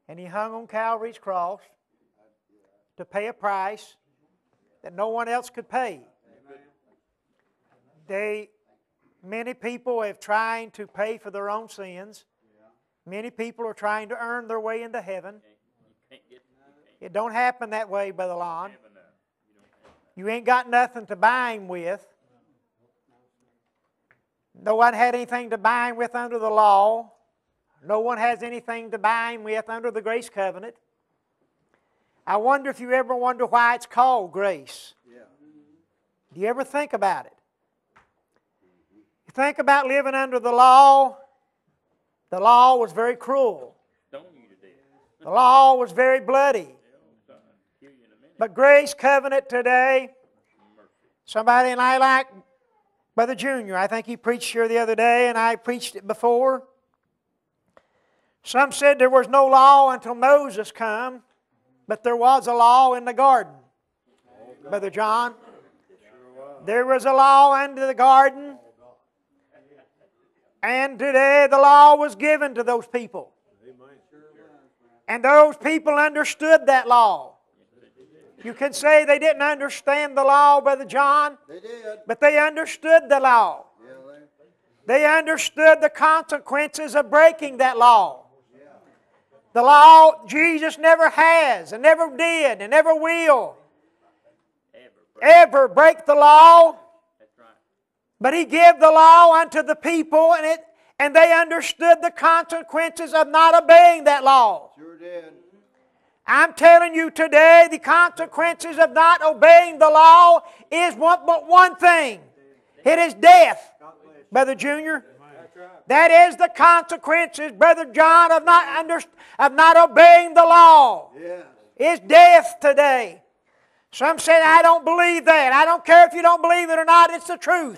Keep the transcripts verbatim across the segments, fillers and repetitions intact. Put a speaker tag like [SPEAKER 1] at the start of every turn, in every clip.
[SPEAKER 1] And He hung on Calvary's cross to pay a price that no one else could pay. They, many people have trying to pay for their own sins. Many people are trying to earn their way into heaven. It don't happen that way, Brother Lon. You ain't got nothing to bind with. No one had anything to bind with under the law. No one has anything to bind with under the grace covenant. I wonder if you ever wonder why it's called grace. Do you ever think about it? You think about living under the law. The law was very cruel. The law was very bloody. But grace covenant today, somebody and I like Brother Junior, I think he preached here the other day and I preached it before. Some said there was no law until Moses come, but there was a law in the garden. Brother John, there was a law under the garden, and today the law was given to those people. And those people understood that law. You can say they didn't understand the law, Brother John,
[SPEAKER 2] They did.
[SPEAKER 1] but they understood the law.
[SPEAKER 2] Yeah, they,
[SPEAKER 1] They understood the consequences of breaking that law. The law, Jesus never has and never did and never will ever break the law. But He gave the law unto the people, and it and they understood the consequences of not obeying that law.
[SPEAKER 2] sure did.
[SPEAKER 1] I'm telling you today, the consequences of not obeying the law is one, but one thing. It is death, Brother Junior. That is the consequences, Brother John, of not under, of not obeying the law.
[SPEAKER 2] Yes.
[SPEAKER 1] It's death today. Some say, I don't believe that. I don't care if you don't believe it or not, it's the truth.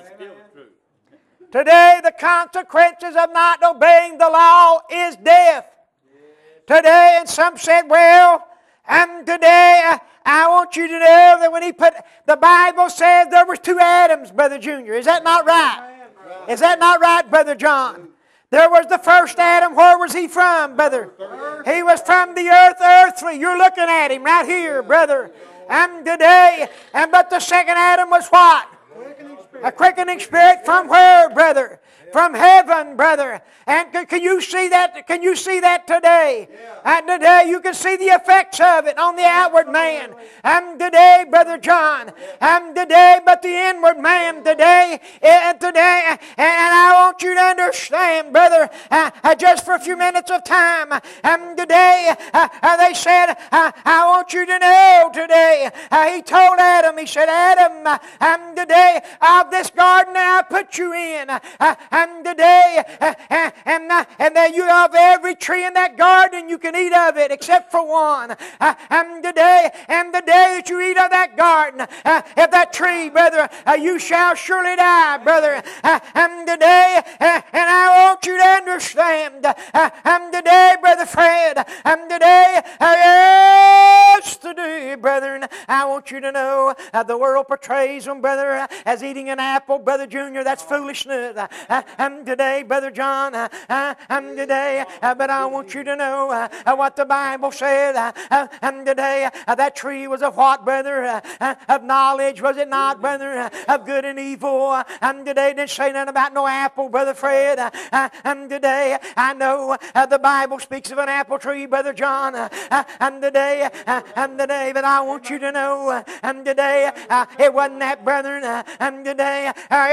[SPEAKER 1] Today, the consequences of not obeying the law is death. Today, and some said, well, and today I, I want you to know that when he put, the Bible says there was two Adams, Brother Junior. Is that not right? Is that not right, Brother John? There was the first Adam. Where was he from, brother? He was from the earth, earthly. You're looking at him right here, brother. And today, and but the second Adam was what? A quickening spirit from where, brother? From heaven, brother. And can, can you see that? Can you see that today? And today you can see the effects of it on the outward man. And today, Brother John. And today, but the inward man today. And today, and I want you to understand, brother, uh, uh, just for a few minutes of time. And today, uh, uh, they said, uh, I want you to know today. Uh, he told Adam, he said, Adam, uh, and today of this garden I put you in. Uh, and today, uh, uh, and, uh, and that you of every tree in that garden you can eat of it except for one. Uh, and today, and the day that you eat of that garden, uh, of that tree, brother, uh, you shall surely die, brother. Uh, and today, uh, and I want you to understand, uh, and today, Brother Fred, and today, uh, yes, today, brethren, I want you to know uh, the world portrays them, brother, uh, as eating an apple, Brother Junior. That's foolishness. Uh, uh, and today, Brother John, uh, uh, and today, uh, but I want you to know uh, uh, what the Bible said. Uh, uh, and today, uh, that tree was of what, brother? Uh, uh, of knowledge, was it not, brother? Uh, of good and evil. Uh, and today, didn't say nothing about no apple, Brother Fred. Uh, uh, and today, I know uh, the Bible speaks of an apple tree, Brother John. Uh, uh, and today, uh, and today, but I want you to know, uh, and today, uh, it wasn't that, brethren. Uh, and today, uh,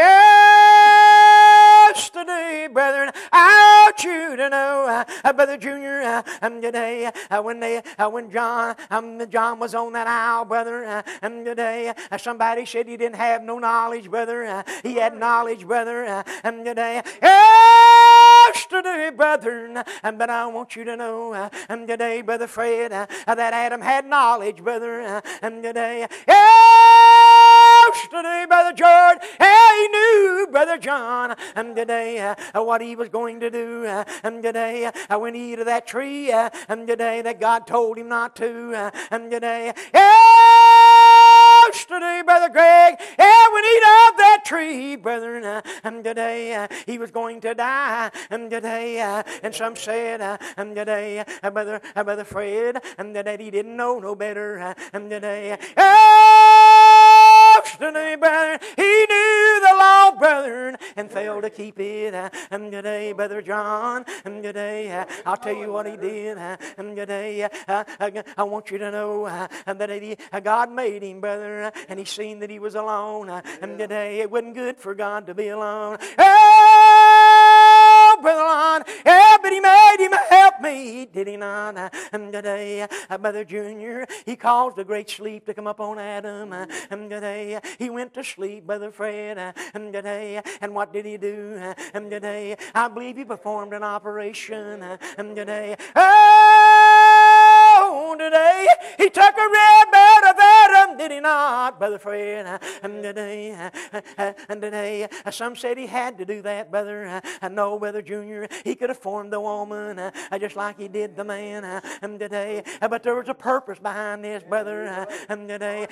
[SPEAKER 1] yes, today, brethren, I want you to know, uh, uh, Brother Junior, uh, and today, uh, when they, uh, when John, um, John was on that aisle, brother, uh, and today, uh, somebody said he didn't have no knowledge, brother. Uh, he had knowledge, brother, uh, and today, yes, today, brethren, and but I want you to know, uh, and today, Brother Fred, uh, that Adam had knowledge, brother, uh, and today, yes, today, Brother George, yeah, he knew, Brother John, and today, uh, what he was going to do, uh, and today, uh, when he ate of that tree, uh, and today, that God told him not to, uh, and today, yes, today, Brother Greg, yeah, when he ate of that tree, brethren, uh, and today uh, he was going to die, and today, uh, and some said, uh, and today, uh, brother, uh, brother Fred, and that he didn't know no better, uh, and today, oh, today, brethren, he knew the law, brethren, and failed to keep it, uh, and today, brother John, and today, uh, I'll tell you what he did, uh, and today, uh, I, I want you to know uh, that he, uh, God made him, brother, uh, and he seen that he was alone, uh, and today it wasn't good for God to be alone. Oh, brother Lon, yeah, but he made him help me, did he not? Uh, and today, uh, brother Junior, he caused a great sleep to come upon Adam, uh, and today uh, he went to sleep, brother Fred, uh, and today, uh, and what did he do? Uh, and today, I believe he performed an operation, uh, and today, oh, today, he took a rib out of Adam, did he not, brother Fred? Uh, and today, uh, uh, and today, uh, some said he had to do that, brother. Uh, I know, brother Junior, he could have formed the woman uh, just like he did the man. Uh, and today, uh, but there was a purpose behind this, brother. Uh, and today,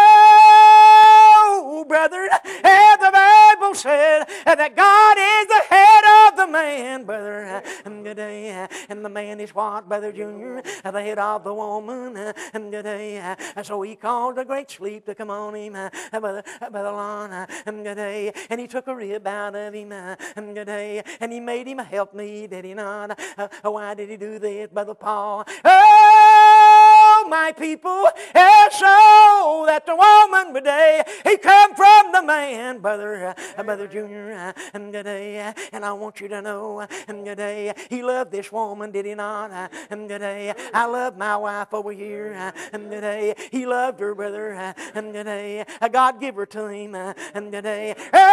[SPEAKER 1] oh, brother, and the Bible said uh, that God is the head of the man, brother. Uh, and today, uh, and the man is what, brother Junior? Uh, the head of the woman. Uh, and today, uh, so he caused a great sleep to come on him, uh, brother, uh, brother Lon. Uh, and today, and he took a rib out of him, uh, and today, and he made him help me, did he not? Uh, why did he do this, brother Paul? Oh, my people, and so that the woman today, he come from the man, brother, uh, brother Junior, uh, and today, uh, and I want you to know, uh, and today, he loved this woman, did he not? Uh, and today, I love my wife over here, uh, and today, he loved her, brother, uh, and today, uh, God give her to him, uh, and today,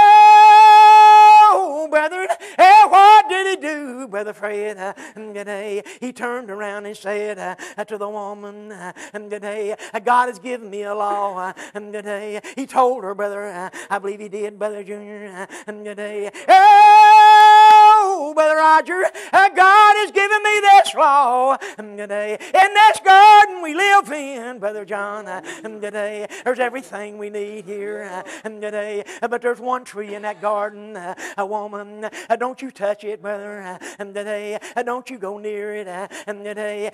[SPEAKER 1] oh, brethren, and what did he do, brother Fred? Uh, and today, he turned around and said uh, to the woman, uh, and today, uh, God has given me a law, uh, and today, he told her, brother, uh, I believe he did, brother Junior, uh, and today, oh, brother Roger, uh, God has given me this law, and today, in this garden we live in, brother John, uh, and today, there's everything we need here, uh, and today, uh, but there's one tree in that garden, uh, a woman, uh, don't you touch it, brother, uh, and today, uh, don't you go near it, uh, and today,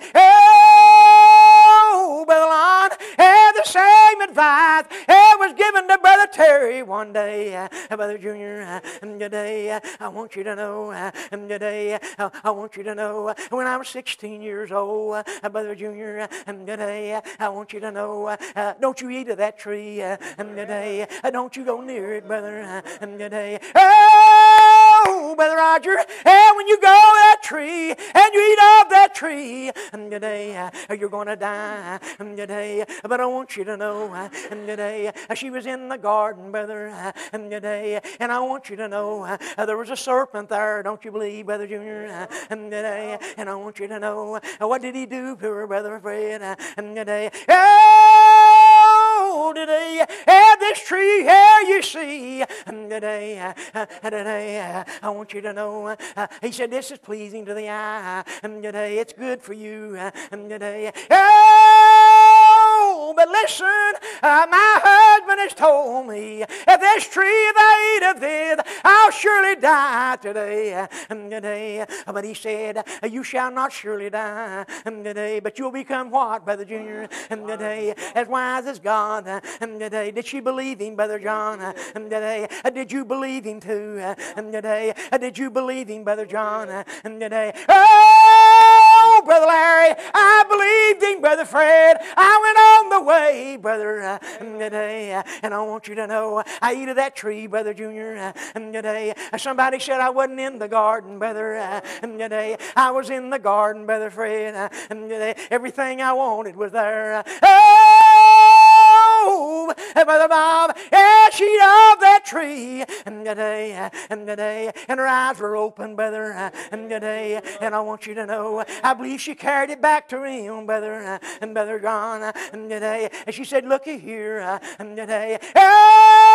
[SPEAKER 1] oh, brother Lon, and the same advice it was given to brother Terry one day, uh, brother Junior, uh, and today, uh, I want you to know, uh, and today, uh, I want you to know, uh, when I was sixteen years old, uh, brother Junior, uh, and today, uh, I want you to know, uh, uh, don't you eat of that tree, uh, and today, uh, don't you go near it, brother, uh, and today, oh, brother Roger, and when you go that tree, and you eat of that tree, and today, uh, you're going to die, and today, but I want you to know, uh, and today, uh, she was in the garden, brother, uh, and today, and I want you to know, uh, there was a serpent there, don't you believe, brother Junior, uh, and today, and I want you to know, uh, what did he do to her, brother Fred, uh, and today, oh, today, and this tree here you see, and today, uh, uh, today, uh, I want you to know, uh, uh, he said, this is pleasing to the eye, and today, it's good for you, uh, and today, oh, but listen, uh, my husband has told me, if this tree if I eat of it, I'll surely die today, uh, and today, uh, but he said, uh, you shall not surely die, and today, but you'll become what, brother Junior, and today, as wise as God, uh, and today, did she believe him, brother John, uh, and today, uh, did you believe him too, uh, and today, uh, did you believe him, brother John, uh, and today, oh, brother Larry, I believed him, brother Fred, I went on the way, brother, uh, and today, uh, and I want you to know, uh, I eat of that tree, brother Junior, uh, and today, uh, somebody said I wasn't in the garden, brother, uh, and today, I was in the garden, brother Fred, uh, and today, everything I wanted was there, uh, oh, brother Bob, yeah, she of that tree, and today, uh, and today, and her eyes were open, brother, uh, and today, and I want you to know, I believe she carried it back to him, brother, uh, and brother John, uh, and today, and she said, looky here, uh, and today,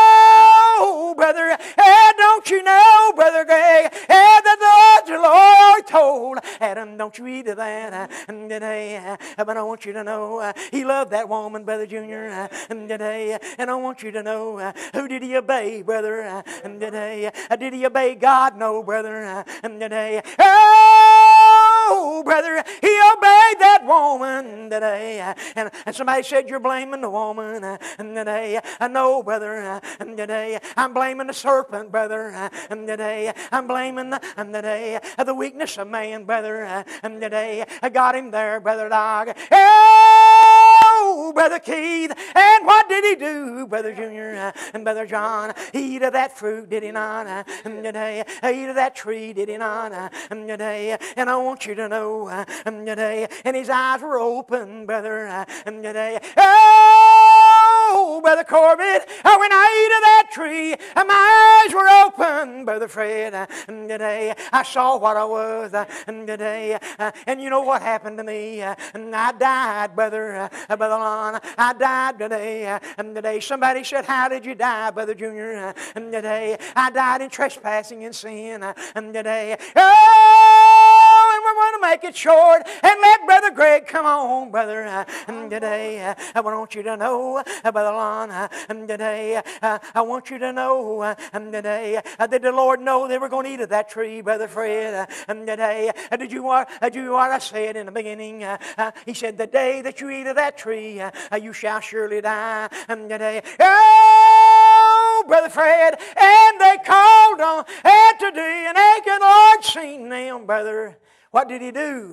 [SPEAKER 1] oh, brother, and don't you know, brother Greg, and that the Lord I told Adam, don't you eat of that. And today, but I want you to know he loved that woman, Brother Junior. And today, and I want you to know who did he obey, brother? And today, did he obey God? No, brother. And today, oh, brother, he obeyed that woman today. And, and somebody said, you're blaming the woman. And today, I know, brother. And today, I'm blaming the serpent, brother. And today, I'm blaming the, and today, the weakness of man, brother. And today, I got him there, brother dog. Oh, brother Keith. And what did he do, Brother Junior and Brother John? He ate of that fruit, did he not? And today, he ate of that tree, did he not? And today, and I want you to know, and today, and his eyes were open, brother. And today, oh, Brother Corbett, when I ate of that tree, my eyes were open, Brother Fred. And today, I saw what I was. And today, and you know what happened to me? And I died, Brother, Brother Lon. I died today. And today, somebody said, how did you die, Brother Junior? And today, I died in trespassing and sin. And today, oh, and we're going to make it short and let Brother Greg come on, brother. And today, I want you to know, Brother Lon, and today, I want you to know, and today, did the Lord know they were going to eat of that tree, Brother Fred? And today, did you what, did you what I said in the beginning? He said, the day that you eat of that tree, you shall surely die. And today, oh, Brother Fred, and they called on after thee, and they could Lord seen them, brother. What did he do?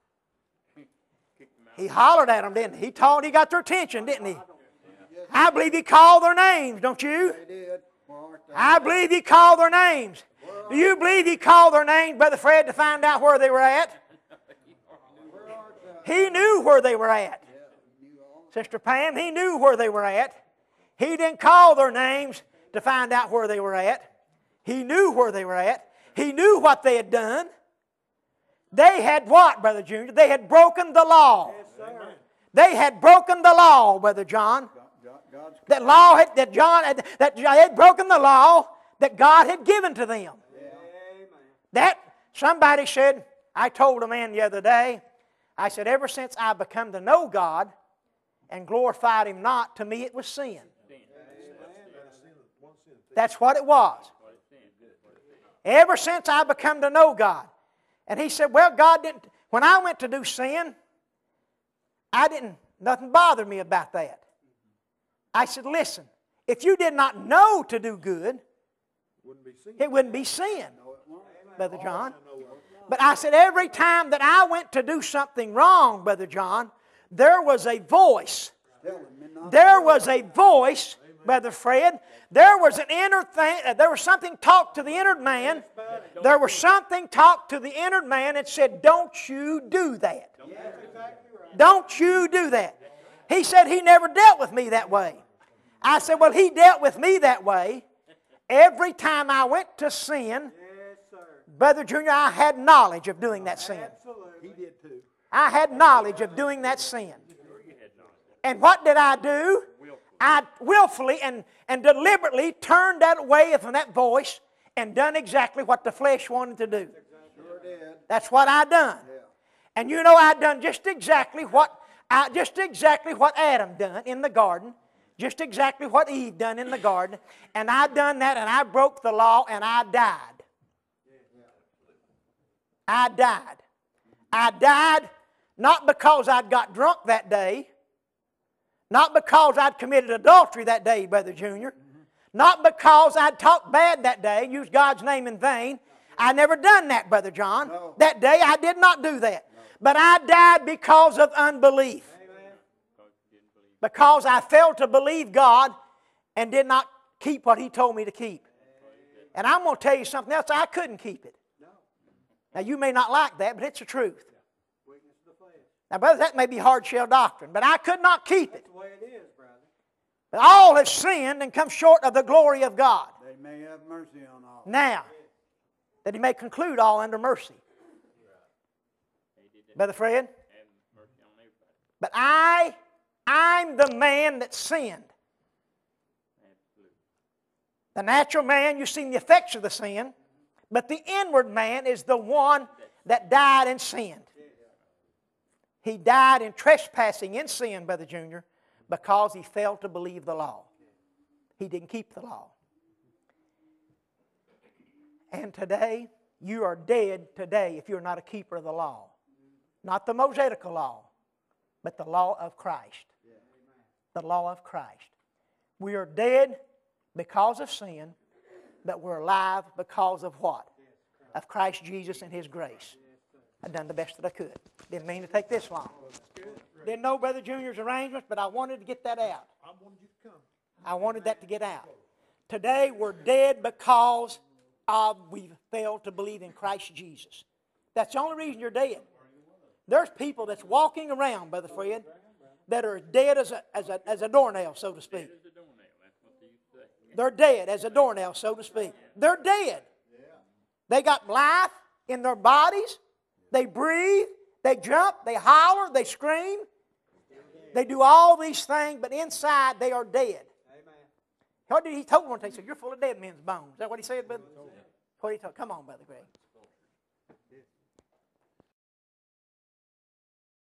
[SPEAKER 1] He hollered at them, didn't he? He told, he got their attention, didn't he? I believe he called their names, don't you? I believe he called their names. Do you believe he called their names, Brother Fred, to find out where they were at? He knew where they were at. Sister Pam, he knew where they were at. He didn't call their names to find out where they were at. He knew where they were at. He knew what they had done. They had what, Brother Junior? They had broken the law. They had broken the law, Brother John. That law had, that John had, that they had broken the law that God had given to them. That somebody said, I told a man the other day, I said, ever since I become to know God and glorified Him not, to me it was sin. That's what it was. Ever since I become to know God. And he said, well, God didn't, when I went to do sin, I didn't, nothing bothered me about that. I said, listen, if you did not know to do good, it wouldn't be sin, Brother John. But I said, every time that I went to do something wrong, Brother John, there was a voice. There was a voice, Brother Fred. There was an inner thing, there was something talked to the inner man. There was something talked to the inner man and said, don't you do that. Don't you do that. He said he never dealt with me that way. I said, well, he dealt with me that way. Every time I went to sin, Brother Junior, I had knowledge of doing that sin.
[SPEAKER 2] He did too.
[SPEAKER 1] I had knowledge of doing that sin. And what did I do? I willfully and, and deliberately turned that away from that voice and done exactly what the flesh wanted to do. That's what I done. And you know, I done just exactly what I, just exactly what Adam done in the garden. Just exactly what Eve done in the garden. And I done that and I broke the law and I died. I died. I died not because I'd got drunk that day. Not because I'd committed adultery that day, Brother Junior. Not because I'd talked bad that day, used God's name in vain. I never done that, Brother John.
[SPEAKER 2] No.
[SPEAKER 1] That day I did not do that. No. But I died because of unbelief. Amen. Because I failed to believe God and did not keep what He told me to keep. Amen. And I'm going to tell you something else. I couldn't keep it. No. Now you may not like that, but it's the truth. Now, brother, that may be hard-shell doctrine, but I could not keep it.
[SPEAKER 2] That's the way it is, brother.
[SPEAKER 1] But all have sinned and come short of the glory of God.
[SPEAKER 2] They may have mercy on all.
[SPEAKER 1] Now, that He may conclude all under mercy. Brother Fred? But I, I'm the man that sinned. The natural man, you've seen the effects of the sin, but the inward man is the one that died and sinned. He died in trespassing in sin, Brother Junior, because he failed to believe the law. He didn't keep the law. And today, you are dead today if you're not a keeper of the law. Not the Mosaical law, but the law of Christ. The law of Christ. We are dead because of sin, but we're alive because of what? Of Christ Jesus and His grace. I've done the best that I could. Didn't mean to take this long. Didn't know Brother Junior's arrangements, but I wanted to get that out.
[SPEAKER 2] I wanted you to come.
[SPEAKER 1] I wanted that to get out. Today we're dead because of we failed to believe in Christ Jesus. That's the only reason you're dead. There's people that's walking around, Brother Fred, that are dead as a, as a, as a doornail, so to speak. They're dead as a doornail, so to speak. They're dead. They got life in their bodies. They breathe. They jump. They holler. They scream. They do all these things, but inside they are dead. What did he told one time? He said, "You're full of dead men's bones." Is that what he said, brother? What he told? Come on, Brother Greg.